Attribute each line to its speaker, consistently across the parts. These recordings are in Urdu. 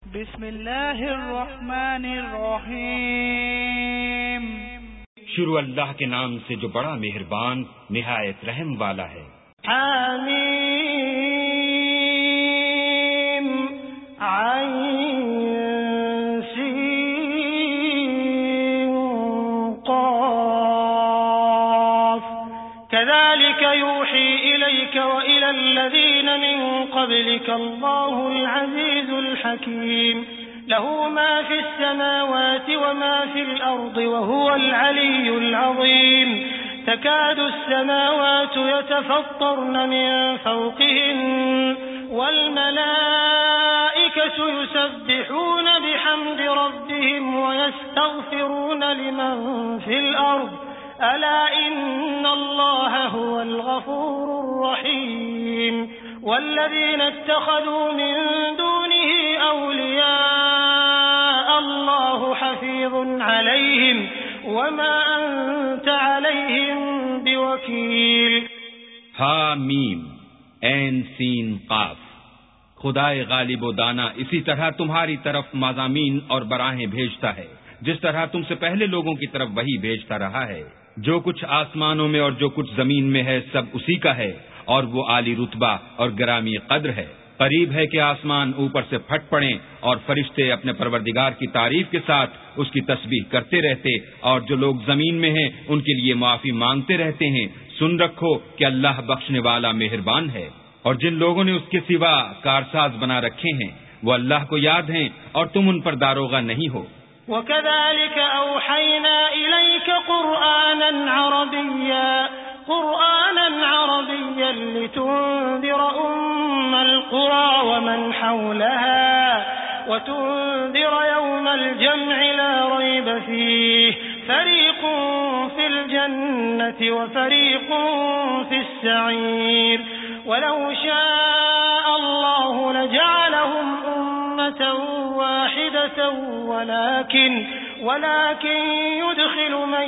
Speaker 1: بسم اللہ الرحمن الرحیم۔
Speaker 2: شروع اللہ کے نام سے جو بڑا مہربان نہایت رحم والا ہے۔
Speaker 1: حمیم عین سین قاف كذلك يوحي إليك وإلى الذين من قبلك الله العزيز الحكيم له ما في السماوات وما في الأرض وهو العلي العظيم تكاد السماوات يتفطرن من فوقهن والملائكة يسبحون بحمد ربهم ويستغفرون لمن في الأرض ألا إن الله هو الغفور الرحيم والذين اتخذوا من دونه أولياء الله حفيظ عليهم وما أنت عليهم بوكيل۔
Speaker 2: حامیم عین سین قاف۔ خدائے غالب و دانا اسی طرح تمہاری طرف مضامین اور براہیں بھیجتا ہے جس طرح تم سے پہلے لوگوں کی طرف وہی بھیجتا رہا ہے۔ جو کچھ آسمانوں میں اور جو کچھ زمین میں ہے سب اسی کا ہے، اور وہ عالی رتبہ اور گرامی قدر ہے۔ قریب ہے کہ آسمان اوپر سے پھٹ پڑیں اور فرشتے اپنے پروردگار کی تعریف کے ساتھ اس کی تسبیح کرتے رہتے، اور جو لوگ زمین میں ہیں ان کے لیے معافی مانگتے رہتے ہیں۔ سن رکھو کہ اللہ بخشنے والا مہربان ہے۔ اور جن لوگوں نے اس کے سوا کارساز بنا رکھے ہیں وہ اللہ کو یاد ہیں اور تم ان پر داروغہ نہیں ہو۔
Speaker 1: وَكَذَلِكَ أَوْحَيْنَا إِلَيْكَ قُرْآنًا عَرَبِيًّا لِتُنذِرَ أُمَّ الْقُرَى وَمَنْ حَوْلَهَا وَتُنذِرَ يَوْمَ الْجَمْعِ لَا رَيْبَ فِيهِ فَرِيقٌ فِي الْجَنَّةِ وَفَرِيقٌ فِي السَّعِيرِ وَلَوْ شَاءَ اللَّهُ لَجَعَلَهُمْ أُمَّةً وَاحِدَةً ولكن يدخل من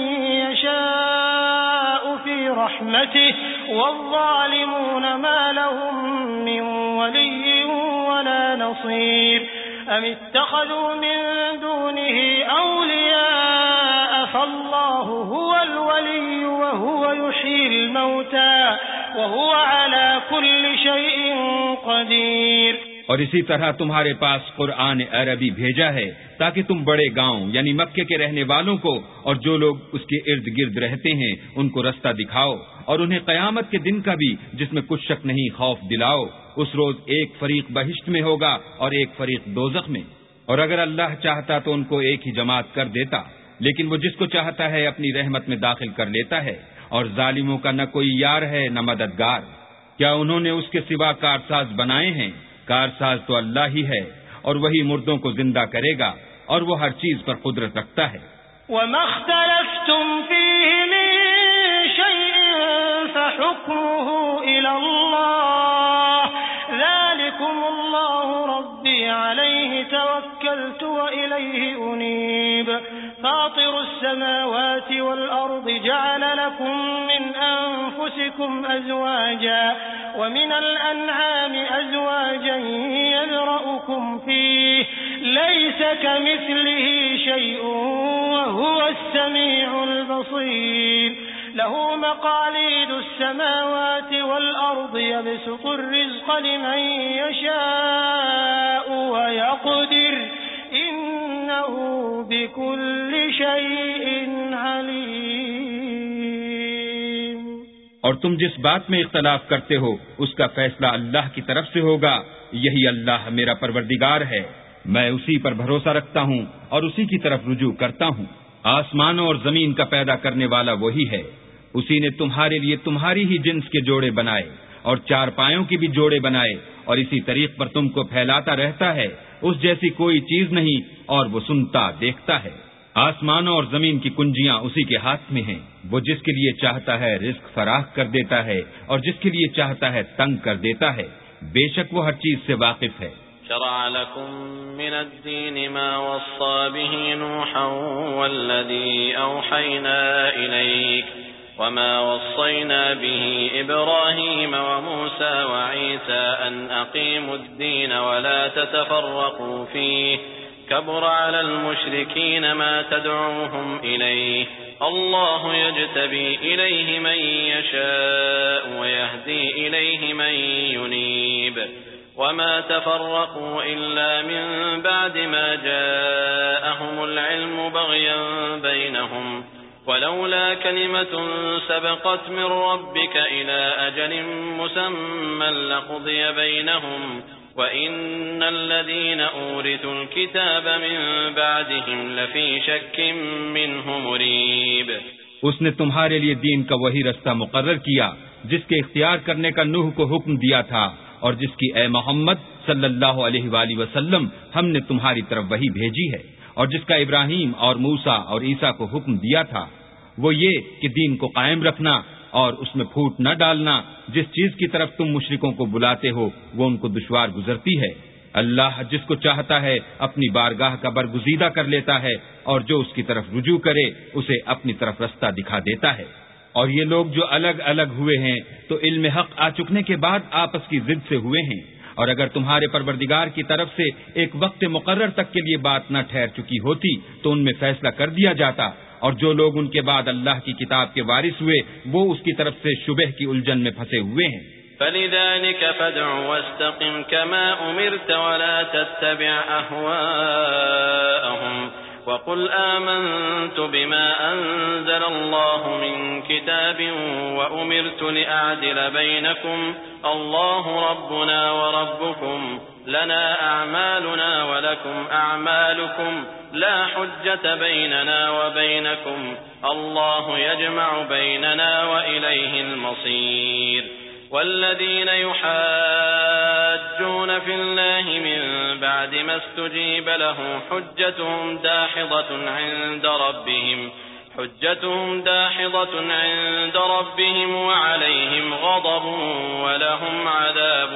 Speaker 1: يشاء في رحمته والظالمون ما لهم من ولي ولا نصير أم اتخذوا من دونه أولياء فالله هو الولي وهو يحيي الموتى وهو على كل شيء قدير۔
Speaker 2: اور اسی طرح تمہارے پاس قرآن عربی بھیجا ہے تاکہ تم بڑے گاؤں یعنی مکے کے رہنے والوں کو اور جو لوگ اس کے ارد گرد رہتے ہیں ان کو رستہ دکھاؤ، اور انہیں قیامت کے دن کا بھی جس میں کچھ شک نہیں خوف دلاؤ۔ اس روز ایک فریق بہشت میں ہوگا اور ایک فریق دوزخ میں، اور اگر اللہ چاہتا تو ان کو ایک ہی جماعت کر دیتا، لیکن وہ جس کو چاہتا ہے اپنی رحمت میں داخل کر لیتا ہے، اور ظالموں کا نہ کوئی یار ہے نہ مددگار۔ کیا انہوں نے اس کے سوا کارساز بنائے ہیں؟ کارساز تو اللہ ہی ہے، اور وہی مردوں کو زندہ کرے گا، اور وہ ہر چیز پر قدرت رکھتا ہے۔
Speaker 1: وَمَا اخْتَلَفْتُمْ فِيهِ مِن شَيْءٍ فَحُكْمُهُ إِلَى اللَّهِ ذَلِكُمُ اللَّهُ رَبِّي عَلَيْهِ تَوَكَّلْتُ وَإِلَيْهِ أُنِيبُ فَاطِرُ السَّمَاوَاتِ وَالْأَرْضِ جَعَلَ لَكُم مِّنْ أَنفُسِكُمْ أَزْوَاجًا وَمِنَ الْأَنْعَامِ أَزْوَاجًا يَذْرَؤُكُمْ فِيهِ لَيْسَ كَمِثْلِهِ شَيْءٌ وَهُوَ السَّمِيعُ الْبَصِيرُ لَهُ مَقَالِيدُ السَّمَاوَاتِ وَالْأَرْضِ يَبْسُطُ الرِّزْقَ لِمَن يَشَاءُ وَيَقْدِرُ إِنَّهُ بِكُلِّ شَيْءٍ عَلِيمٌ۔
Speaker 2: اور تم جس بات میں اختلاف کرتے ہو اس کا فیصلہ اللہ کی طرف سے ہوگا، یہی اللہ میرا پروردگار ہے، میں اسی پر بھروسہ رکھتا ہوں اور اسی کی طرف رجوع کرتا ہوں۔ آسمانوں اور زمین کا پیدا کرنے والا وہی ہے، اسی نے تمہارے لیے تمہاری ہی جنس کے جوڑے بنائے اور چار پایوں کے بھی جوڑے بنائے، اور اسی طریق پر تم کو پھیلاتا رہتا ہے، اس جیسی کوئی چیز نہیں، اور وہ سنتا دیکھتا ہے۔ آسمانوں اور زمین کی کنجیاں اسی کے ہاتھ میں ہیں، وہ جس کے لیے چاہتا ہے رزق فراخ کر دیتا ہے اور جس کے لیے چاہتا ہے تنگ کر دیتا ہے، بے شک وہ ہر چیز سے واقف ہے۔
Speaker 3: شرع لكم من الدين ما وصى به نوحا والذي أوحينا إليك وما وصينا به إبراهيم وموسى وعيسى أن أقيموا الدين ولا تتفرقوا فيه كبر على المشركين ما تدعوهم إليه الله يجتبي إليه من يشاء ويهدي إليه من ينيب وما تفرقوا إلا من بعد ما جاءهم العلم بغيا بينهم ولولا كلمة سبقت من ربك إلى أجل مسمى لقضي بينهم وَإِنَّ الَّذِينَ أُورِثُوا الْكِتَابَ مِنْ بَعْدِهِمْ لَفِي شَكٍّ مِّنْهُ مُرِيبٍ
Speaker 2: اس نے تمہارے لیے دین کا وہی رستہ مقرر کیا جس کے اختیار کرنے کا نوح کو حکم دیا تھا اور جس کی اے محمد صلی اللہ علیہ وآلہ وسلم ہم نے تمہاری طرف وہی بھیجی ہے اور جس کا ابراہیم اور موسیٰ اور عیسیٰ کو حکم دیا تھا وہ یہ کہ دین کو قائم رکھنا اور اس میں پھوٹ نہ ڈالنا جس چیز کی طرف تم مشرکوں کو بلاتے ہو وہ ان کو دشوار گزرتی ہے اللہ جس کو چاہتا ہے اپنی بارگاہ کا برگزیدہ کر لیتا ہے اور جو اس کی طرف رجوع کرے اسے اپنی طرف رستہ دکھا دیتا ہے اور یہ لوگ جو الگ الگ ہوئے ہیں تو علم حق آ چکنے کے بعد آپس کی ضد سے ہوئے ہیں اور اگر تمہارے پروردگار کی طرف سے ایک وقت مقرر تک کے لیے بات نہ ٹھہر چکی ہوتی تو ان میں فیصلہ کر دیا جاتا اور جو لوگ ان کے بعد اللہ کی کتاب کے وارث ہوئے وہ اس کی طرف سے شبہ کی الجھن میں پھنسے ہوئے ہیں
Speaker 3: فَلِذَلِكَ فَادْعُ وَاسْتَقِمْ كَمَا أُمِرْتَ وَلَا تَتَّبِعْ أَهْوَاءَهُمْ وَقُلْ آمَنْتُ بِمَا أَنزَلَ اللَّهُ مِنْ كِتَابٍ وَأُمِرْتُ لِأَعْدِلَ بَيْنَكُمْ اللَّهُ رَبُّنَا وَرَبُّكُمْ لنا أعمالنا ولكم أعمالكم لا حجة بيننا وبينكم الله يجمع بيننا وإليه المصير والذين يحاجون في الله من بعد ما استجيب له حجتهم داحضة عند ربهم وعليهم غضب ولهم عذاب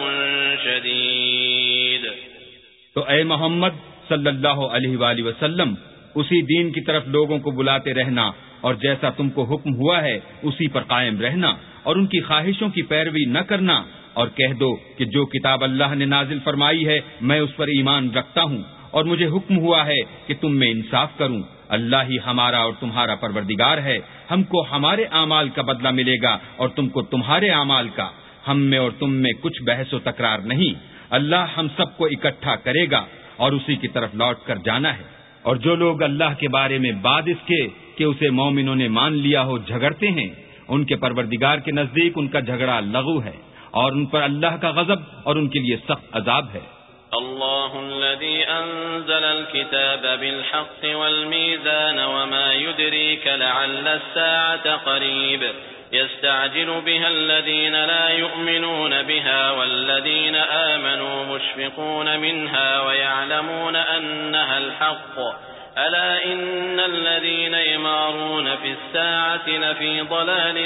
Speaker 3: شديد
Speaker 2: تو اے محمد صلی اللہ علیہ وآلہ وسلم اسی دین کی طرف لوگوں کو بلاتے رہنا اور جیسا تم کو حکم ہوا ہے اسی پر قائم رہنا اور ان کی خواہشوں کی پیروی نہ کرنا اور کہہ دو کہ جو کتاب اللہ نے نازل فرمائی ہے میں اس پر ایمان رکھتا ہوں اور مجھے حکم ہوا ہے کہ تم میں انصاف کروں اللہ ہی ہمارا اور تمہارا پروردگار ہے ہم کو ہمارے اعمال کا بدلہ ملے گا اور تم کو تمہارے اعمال کا ہم میں اور تم میں کچھ بحث و تکرار نہیں اللہ ہم سب کو اکٹھا کرے گا اور اسی کی طرف لوٹ کر جانا ہے اور جو لوگ اللہ کے بارے میں بعد اس کے کہ اسے مومنوں نے مان لیا ہو جھگڑتے ہیں ان کے پروردگار کے نزدیک ان کا جھگڑا لغو ہے اور ان پر اللہ کا غضب اور ان کے لیے سخت عذاب ہے
Speaker 3: الله الذي أنزل الكتاب بالحق والميزان وما يدريك لعل الساعة قريب يستعجل بها الذين لا يؤمنون بها والذين آمنوا مشفقون منها ويعلمون أنها الحق ألا إن الذين يمارون في الساعة لفي ضلال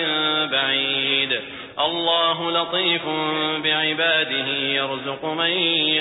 Speaker 3: بعيد الله لطيف بعباده يرزق من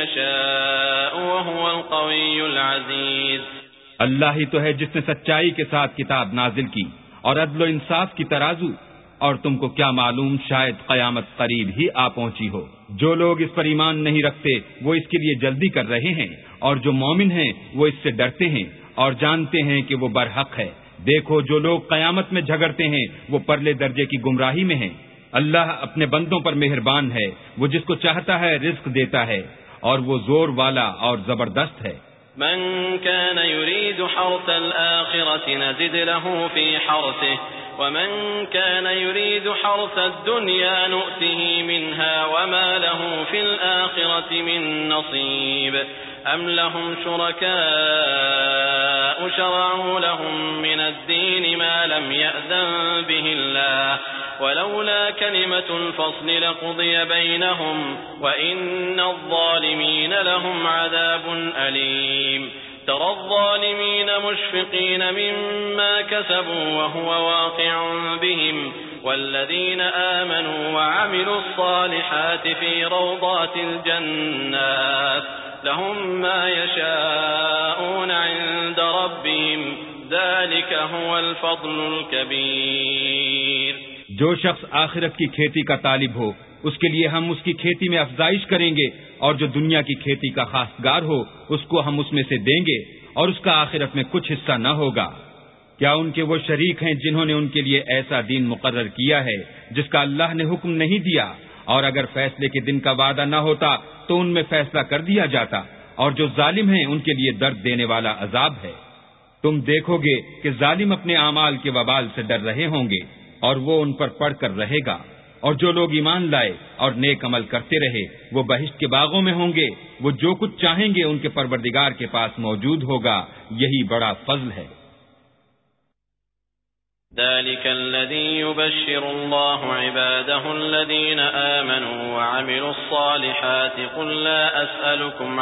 Speaker 3: يشاء وهو القوي العزيز
Speaker 2: اللہ ہی تو ہے جس نے سچائی کے ساتھ کتاب نازل کی اور عدل و انصاف کی ترازو اور تم کو کیا معلوم شاید قیامت قریب ہی آ پہنچی ہو جو لوگ اس پر ایمان نہیں رکھتے وہ اس کے لیے جلدی کر رہے ہیں اور جو مومن ہیں وہ اس سے ڈرتے ہیں اور جانتے ہیں کہ وہ برحق ہے دیکھو جو لوگ قیامت میں جھگڑتے ہیں وہ پرلے درجے کی گمراہی میں ہیں اللہ اپنے بندوں پر مہربان ہے وہ جس کو چاہتا ہے رزق دیتا ہے اور وہ زور والا اور زبردست ہے
Speaker 3: من كان يريد حرث الآخرة نزد له في حرثه ومن كان يريد حرث الدنيا نؤته منها وما له في الآخرة من نصيب أم لهم شركاء شرعوا لهم من الدين ما لم يأذن به الله ولولا كلمة الفصل لقضي بينهم وإن الظالمين لهم عذاب أليم ترى الظالمين مشفقين مما كسبوا وهو واقع بهم والذين آمنوا وعملوا الصالحات في روضات الجنات لهم ما يشاءون عند ربهم ذلك هو الفضل الكبير
Speaker 2: جو شخص آخرت کی کھیتی کا طالب ہو اس کے لیے ہم اس کی کھیتی میں افزائش کریں گے، اور جو دنیا کی کھیتی کا خواستگار ہو اس کو ہم اس میں سے دیں گے، اور اس کا آخرت میں کچھ حصہ نہ ہوگا۔ کیا ان کے وہ شریک ہیں جنہوں نے ان کے لیے ایسا دین مقرر کیا ہے جس کا اللہ نے حکم نہیں دیا؟ اور اگر فیصلے کے دن کا وعدہ نہ ہوتا تو ان میں فیصلہ کر دیا جاتا، اور جو ظالم ہیں ان کے لیے درد دینے والا عذاب ہے۔ تم دیکھو گے کہ ظالم اپنے اعمال کے وبال سے ڈر رہے ہوں گے، اور وہ ان پر پڑھ کر رہے گا، اور جو لوگ ایمان لائے اور نیک عمل کرتے رہے وہ بہشت کے باغوں میں ہوں گے، وہ جو کچھ چاہیں گے ان کے پروردگار کے پاس موجود ہوگا، یہی بڑا فضل ہے۔
Speaker 3: ذلك الذي يبشر الله عباده الذين آمنوا وعملوا الصالحات قل لا أسألكم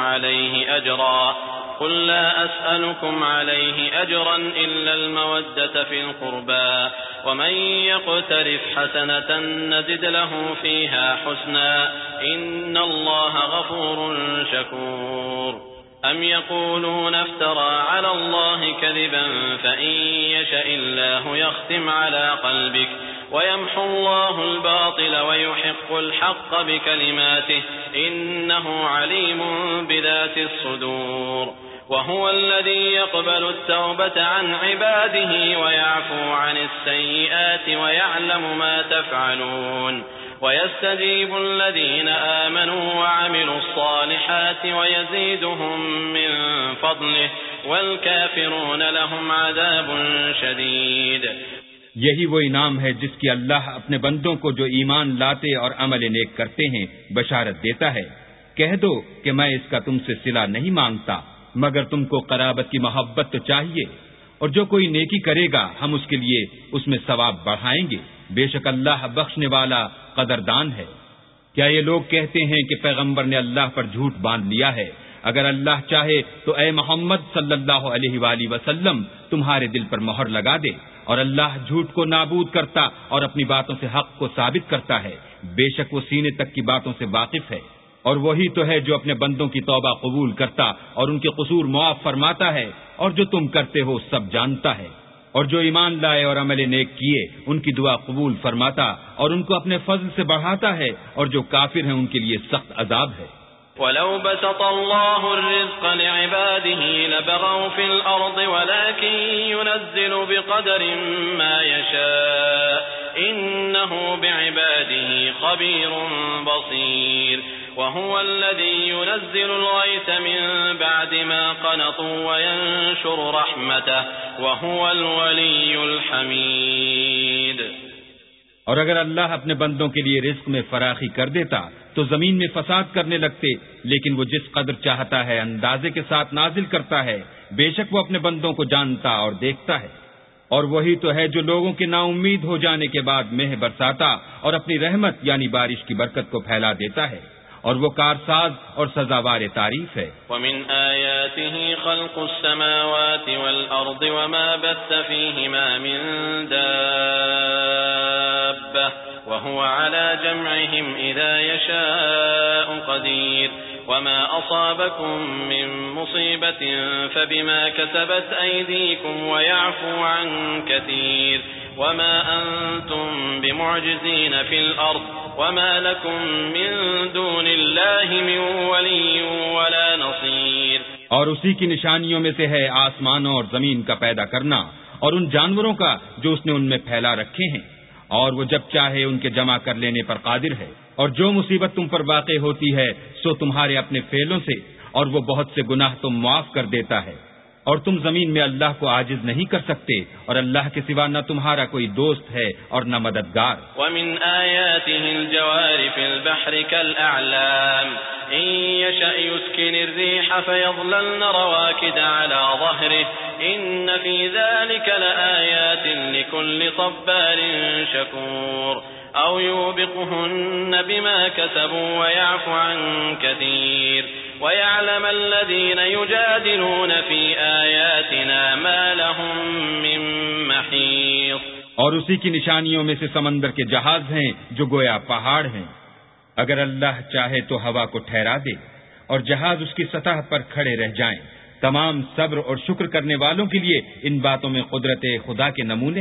Speaker 3: عليه أجرا إلا المودة في القربى ومن يقترف حسنة نزد له فيها حسنا إن الله غفور شكور أم يقولون افترى على الله كذبا فإن يشأ الله يختم على قلبك ويمحو الله الباطل ويحق الحق بكلماته إنه عليم بذات الصدور وهو الذي يقبل التوبة عن عباده ويعفو عن السيئات ويعلم ما تفعلون ويستجيب الذين آمنوا وعملوا الصالحات ويزيدهم من فضله والكافرون لهم عذاب شديد۔
Speaker 2: یہی وہ انعام ہے جس کی اللہ اپنے بندوں کو جو ایمان لاتے اور عمل نیک کرتے ہیں بشارت دیتا ہے۔ کہہ دو کہ میں اس کا تم سے صلہ نہیں مانگتا مگر تم کو قرابت کی محبت تو چاہیے، اور جو کوئی نیکی کرے گا ہم اس کے لیے اس میں ثواب بڑھائیں گے، بے شک اللہ بخشنے والا قدردان ہے۔ کیا یہ لوگ کہتے ہیں کہ پیغمبر نے اللہ پر جھوٹ باندھ لیا ہے؟ اگر اللہ چاہے تو اے محمد صلی اللہ علیہ وآلہ وسلم تمہارے دل پر مہر لگا دے، اور اللہ جھوٹ کو نابود کرتا اور اپنی باتوں سے حق کو ثابت کرتا ہے، بے شک وہ سینے تک کی باتوں سے واقف ہے۔ اور وہی تو ہے جو اپنے بندوں کی توبہ قبول کرتا اور ان کے قصور معاف فرماتا ہے، اور جو تم کرتے ہو سب جانتا ہے۔ اور جو ایمان لائے اور عمل نیک کیے ان کی دعا قبول فرماتا اور ان کو اپنے فضل سے بڑھاتا ہے، اور جو کافر ہیں ان کے لیے سخت عذاب ہے۔
Speaker 3: وَلَوْ بَسَطَ اللَّهُ الرِّزْقَ لِعِبَادِهِ لَبَغَوْا فِي الْأَرْضِ وَلَكِن يُنَزِّلُ بِقَدَرٍ مَّا يَشَاءُ إِنَّهُ بِعِبَادِهِ خَبِيرٌ بَصِيرٌ وَهُوَ الَّذِي يُنَزِّلُ الْغَيْثَ مِن بَعْدِ مَا قَنَطُوا وَيَنشُرُ رَحْمَتَهُ وَهُوَ الْوَلِيُّ الْحَمِيدُ۔
Speaker 2: اور اگر اللہ اپنے بندوں کے لیے رزق میں فراخی کر دیتا تو زمین میں فساد کرنے لگتے، لیکن وہ جس قدر چاہتا ہے اندازے کے ساتھ نازل کرتا ہے، بے شک وہ اپنے بندوں کو جانتا اور دیکھتا ہے۔ اور وہی تو ہے جو لوگوں کے نا امید ہو جانے کے بعد مہ برساتا اور اپنی رحمت یعنی بارش کی برکت کو پھیلا دیتا ہے، اور وہ کارساز اور سزاوار تعریف ہے۔
Speaker 3: وَمِنْ آيَاتِهِ خَلْقُ السَّمَاوَاتِ وَالْأَرْضِ وَمَا بَثَّ فِيهِمَا مِن دَابَّةٍ وَهُوَ عَلَى جَمْعِهِمْ إِذَا يَشَاءُ قَدِيرٌ وَمَا أَصَابَكُم مِّن مُّصِيبَةٍ فَبِمَا كَسَبَتْ أَيْدِيكُمْ وَيَعْفُو عَن كَثِيرٍ وَمَا أَنتُم بِمُعْجِزِينَ فِي الْأَرْضِ وَمَا لَكُم مِّن دُونِ اللَّهِ مِن وَلِيٍّ وَلَا نَصِيرٍ۔
Speaker 2: اور اسی کی نشانیوں میں سے ہے آسمانوں اور زمین کا پیدا کرنا اور ان جانوروں کا جو اس نے ان میں پھیلا رکھے ہیں، اور وہ جب چاہے ان کے جمع کر لینے پر قادر ہے۔ اور جو مصیبت تم پر واقع ہوتی ہے سو تمہارے اپنے فعلوں سے، اور وہ بہت سے گناہ تم معاف کر دیتا ہے۔ اور تم زمین میں اللہ کو عاجز نہیں کر سکتے، اور اللہ کے سوا نہ تمہارا کوئی دوست ہے اور نہ مددگار۔
Speaker 3: وَمِنْ آيَاتِهِ الْجَوَارِ فِي الْبَحْرِ كَالْأَعْلَامِ إِن يَشَأْ يُسْكِنِ الرِّيحَ فَيَظْلَلْنَ رَوَاكِدَ عَلَى ظَهْرِهِ إِنَّ فِي ذَلِكَ لَآيَاتٍ لِكُلِّ صَبَّارٍ شَكُورٍ أَوْ يُوبِقْهُنَّ بِمَا كَسَبُوا وَيَعْفُ عَن كَثِيرٍ وَيَعْلَمَ الَّذِينَ يُجَادِلُونَ فِي آيَاتِنَا مَا لَهُم مِّن مَّحِيصٍ۔
Speaker 2: اور اسی کی نشانیوں میں سے سمندر کے جہاز ہیں جو گویا پہاڑ ہیں۔ اگر اللہ چاہے تو ہوا کو ٹھہرا دے اور جہاز اس کی سطح پر کھڑے رہ جائیں۔ تمام صبر اور شکر کرنے والوں کے لیے ان باتوں میں قدرت خدا کے نمونے ہیں۔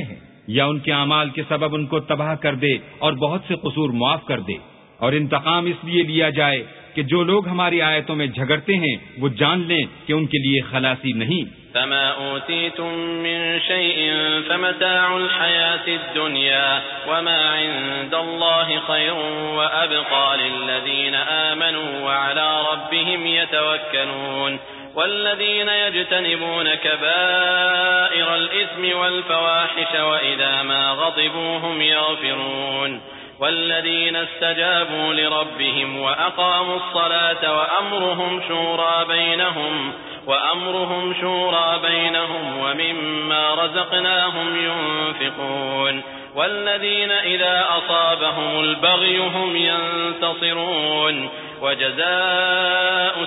Speaker 2: یا ان کے اعمال کے سبب ان کو تباہ کر دے اور بہت سے قصور معاف کر دے، اور انتقام اس لیے لیا جائے کہ جو لوگ ہماری آیتوں میں جھگڑتے ہیں وہ جان لیں کہ ان کے لیے خلاصی نہیں۔
Speaker 3: فما أوتيتم من شيء فمتاع الحياة الدنيا وما عند الله خير وأبقى للذين آمنوا وعلى ربهم يتوكلون والذين يجتنبون كبائر الإثم والفواحش وإذا ما غضبوا هم يغفرون والذين استجابوا لربهم وأقاموا الصلاة وأمرهم شورى بينهم ومما رزقناهم ينفقون والذين إذا أصابهم البغي هم ينتصرون وجزاء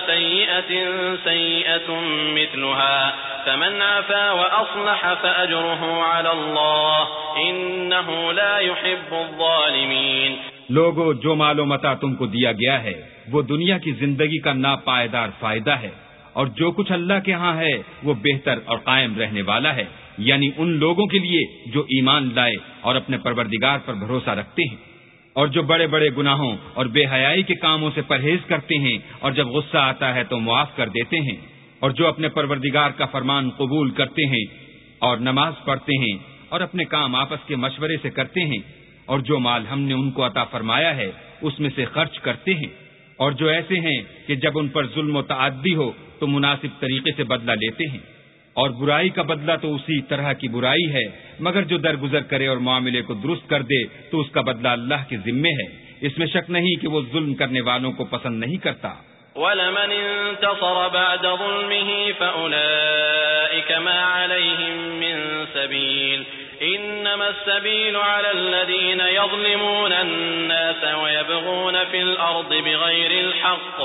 Speaker 3: سيئة مثلها فمن عفا وأصلح فأجره على الله إنه لا يحب الظالمين۔
Speaker 2: لوگو، جو مال و متاع تم کو دیا گیا ہے وہ دنیا کی زندگی کا ناپائیدار فائدہ ہے، اور جو کچھ اللہ کے ہاں ہے وہ بہتر اور قائم رہنے والا ہے، یعنی ان لوگوں کے لیے جو ایمان لائے اور اپنے پروردگار پر بھروسہ رکھتے ہیں، اور جو بڑے بڑے گناہوں اور بے حیائی کے کاموں سے پرہیز کرتے ہیں، اور جب غصہ آتا ہے تو معاف کر دیتے ہیں، اور جو اپنے پروردگار کا فرمان قبول کرتے ہیں اور نماز پڑھتے ہیں اور اپنے کام آپس کے مشورے سے کرتے ہیں، اور جو مال ہم نے ان کو عطا فرمایا ہے اس میں سے خرچ کرتے ہیں، اور جو ایسے ہیں کہ جب ان پر ظلم و تعدی ہو تو مناسب طریقے سے بدلہ لیتے ہیں، اور برائی کا بدلہ تو اسی طرح کی برائی ہے، مگر جو درگزر کرے اور معاملے کو درست کر دے تو اس کا بدلہ اللہ کے ذمے ہے، اس میں شک نہیں کہ وہ ظلم کرنے والوں کو پسند نہیں کرتا۔
Speaker 3: وَلَمَنِ انتصر بعد ظلمه فأولئك ما عليهم من سبيل إنما السبيل على الذين يظلمون الناس ويبغون في الأرض بغير الحق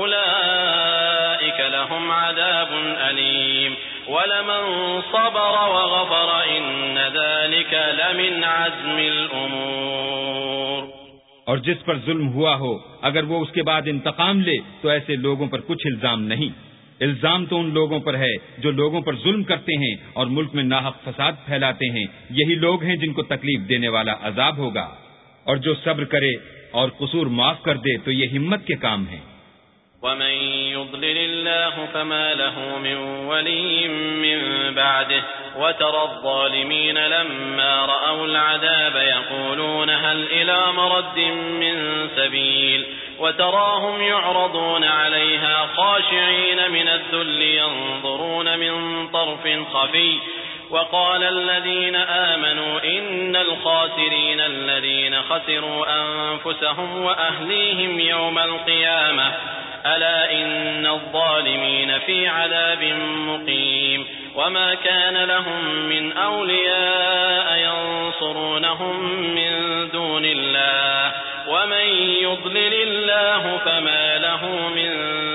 Speaker 3: أولئك لهم عذاب أليم ولمن صبر وغفر إن ذلك لمن عزم الأمور۔
Speaker 2: اور جس پر ظلم ہوا ہو اگر وہ اس کے بعد انتقام لے تو ایسے لوگوں پر کچھ الزام نہیں، الزام تو ان لوگوں پر ہے جو لوگوں پر ظلم کرتے ہیں اور ملک میں ناحق فساد پھیلاتے ہیں، یہی لوگ ہیں جن کو تکلیف دینے والا عذاب ہوگا، اور جو صبر کرے اور قصور معاف کر دے تو یہ ہمت کے کام ہیں۔
Speaker 3: ومن يضلل الله فما له من ولي من بعده وترى الظالمين لما رأوا العذاب يقولون هل إلى مرد من سبيل وتراهم يعرضون عليها خاشعين من الذل ينظرون من طرف خفي وقال الذين آمنوا إن الخاسرين الذين خسروا أنفسهم وأهليهم يوم القيامة ألا إن الظالمين في عذاب مقيم وما كان لهم من أولياء ينصرونهم من دون الله ومن يضلل الله فما له من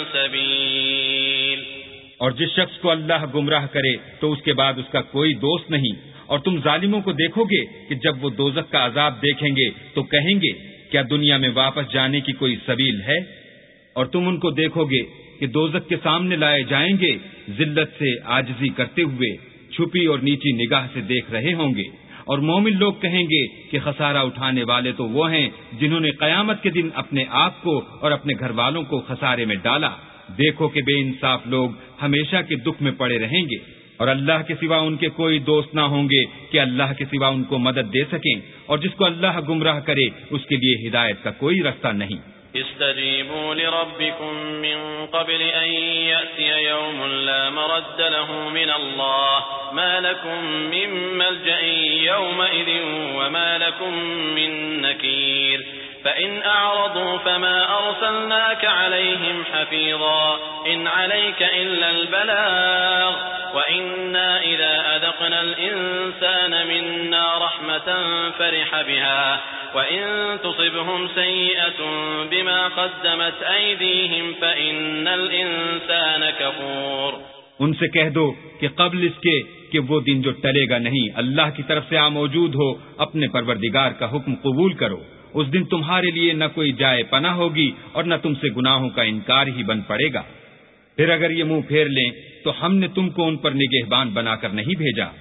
Speaker 3: سبيل۔
Speaker 2: اور جس شخص کو اللہ گمراہ کرے تو اس کے بعد اس کا کوئی دوست نہیں، اور تم ظالموں کو دیکھو گے کہ جب وہ دوزخ کا عذاب دیکھیں گے تو کہیں گے کیا دنیا میں واپس جانے کی کوئی سبیل ہے؟ اور تم ان کو دیکھو گے کہ دوزخ کے سامنے لائے جائیں گے، ذلت سے عاجزی کرتے ہوئے، چھپی اور نیچی نگاہ سے دیکھ رہے ہوں گے، اور مومن لوگ کہیں گے کہ خسارہ اٹھانے والے تو وہ ہیں جنہوں نے قیامت کے دن اپنے آپ کو اور اپنے گھر والوں کو خسارے میں ڈالا۔ دیکھو کہ بے انصاف لوگ ہمیشہ کے دکھ میں پڑے رہیں گے، اور اللہ کے سوا ان کے کوئی دوست نہ ہوں گے کہ اللہ کے سوا ان کو مدد دے سکیں، اور جس کو اللہ گمراہ کرے اس کے لیے ہدایت کا کوئی رستہ نہیں۔
Speaker 3: استجیبوا لربکم من قبل ان یأتی یوم لا مرد له من اللہ ما لکم من ملجأ یومئذ وما لکم من نکیر فإن أعرضوا فما أرسلناك عليهم حفيظا إن عليك إلا البلاغ وإنا إذا أذقنا الإنسان منا رحمة فرح بها وإن تصبهم سيئة بما قدمت أيديهم فإن الإنسان كفور۔
Speaker 2: ان سے کہہ دو کہ قبل اس کے کہ وہ دن جو ٹلے گا نہیں اللہ کی طرف سے موجود ہو، اپنے پروردگار کا حکم قبول کرو، اس دن تمہارے لیے نہ کوئی جائے پناہ ہوگی اور نہ تم سے گناہوں کا انکار ہی بن پڑے گا۔ پھر اگر یہ منہ پھیر لیں تو ہم نے تم کو ان پر نگہبان بنا کر نہیں بھیجا،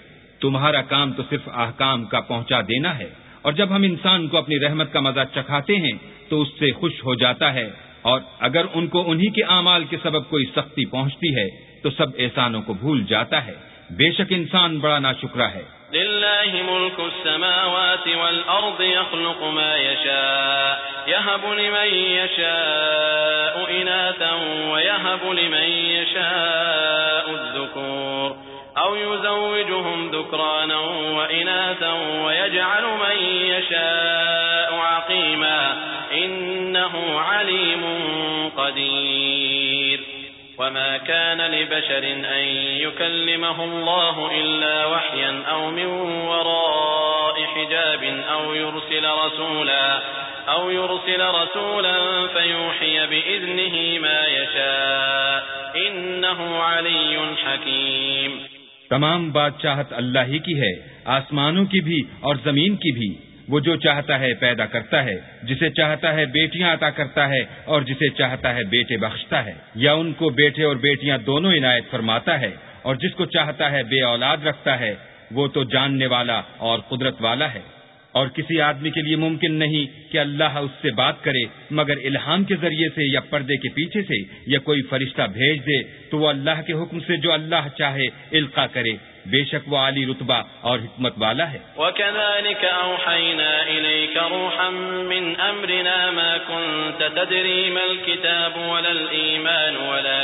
Speaker 2: تمہارا کام تو صرف احکام کا پہنچا دینا ہے، اور جب ہم انسان کو اپنی رحمت کا مزہ چکھاتے ہیں تو اس سے خوش ہو جاتا ہے، اور اگر ان کو انہی کے اعمال کے سبب کوئی سختی پہنچتی ہے تو سب احسانوں کو بھول جاتا ہے۔ بے شک انسان بڑا ناشکرا ہے۔
Speaker 3: لله ملك السماوات والأرض يخلق ما يشاء يهب لمن يشاء إناثا ويهب لمن يشاء الذكور أو يزوجهم ذكرانا وإناثا ويجعل من يشاء عقيما إنه عليم قدير وما كان لبشر أن يكلمه الله إلا وحيا أو من وراء حجاب أو يرسل رسولا فيوحي بإذنه ما يشاء إنه علي حكيم۔
Speaker 2: تمام بادشاہت اللہ ہی کی ہے، آسمانوں کی بھی اور زمین کی بھی۔ وہ جو چاہتا ہے پیدا کرتا ہے، جسے چاہتا ہے بیٹیاں عطا کرتا ہے اور جسے چاہتا ہے بیٹے بخشتا ہے، یا ان کو بیٹے اور بیٹیاں دونوں عنایت فرماتا ہے، اور جس کو چاہتا ہے بے اولاد رکھتا ہے۔ وہ تو جاننے والا اور قدرت والا ہے۔ اور کسی آدمی کے لیے ممکن نہیں کہ اللہ اس سے بات کرے مگر الہام کے ذریعے سے یا پردے کے پیچھے سے، یا کوئی فرشتہ بھیج دے تو وہ اللہ کے حکم سے جو اللہ چاہے القا کرے۔ بے شک وہ عالی رتبہ اور حکمت والا ہے۔
Speaker 3: وَكَذَلِكَ أَوْحَيْنَا إِلَيْكَ رُوحًا مِّنْ أَمْرِنَا مَا كُنْتَ تَدْرِي مَا الْكِتَابُ وَلَا الْإِيمَانُ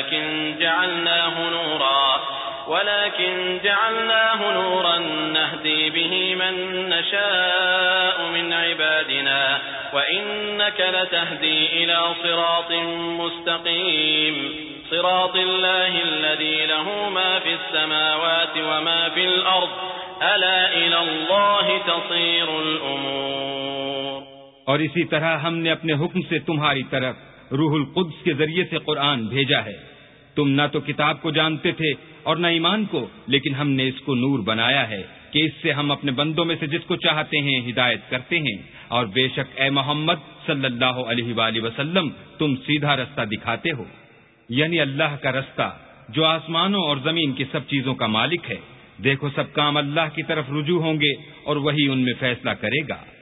Speaker 3: ولكن جعلناه نورا نهدي به من نشاء من عبادنا وإنك لتهدي إلى صراط مستقيم صراط الله الذي له ما في السماوات وما في الأرض ألا إلى الله تصير الأمور۔
Speaker 2: اور اسی طرح ہم نے اپنے حکم سے تمہاری طرف روح القدس کے ذریعے سے قرآن بھیجا ہے۔ تم نہ تو کتاب کو جانتے تھے اور نہ ایمان کو، لیکن ہم نے اس کو نور بنایا ہے کہ اس سے ہم اپنے بندوں میں سے جس کو چاہتے ہیں ہدایت کرتے ہیں، اور بے شک اے محمد صلی اللہ علیہ وآلہ وسلم تم سیدھا رستہ دکھاتے ہو، یعنی اللہ کا رستہ جو آسمانوں اور زمین کی سب چیزوں کا مالک ہے۔ دیکھو سب کام اللہ کی طرف رجوع ہوں گے اور وہی ان میں فیصلہ کرے گا۔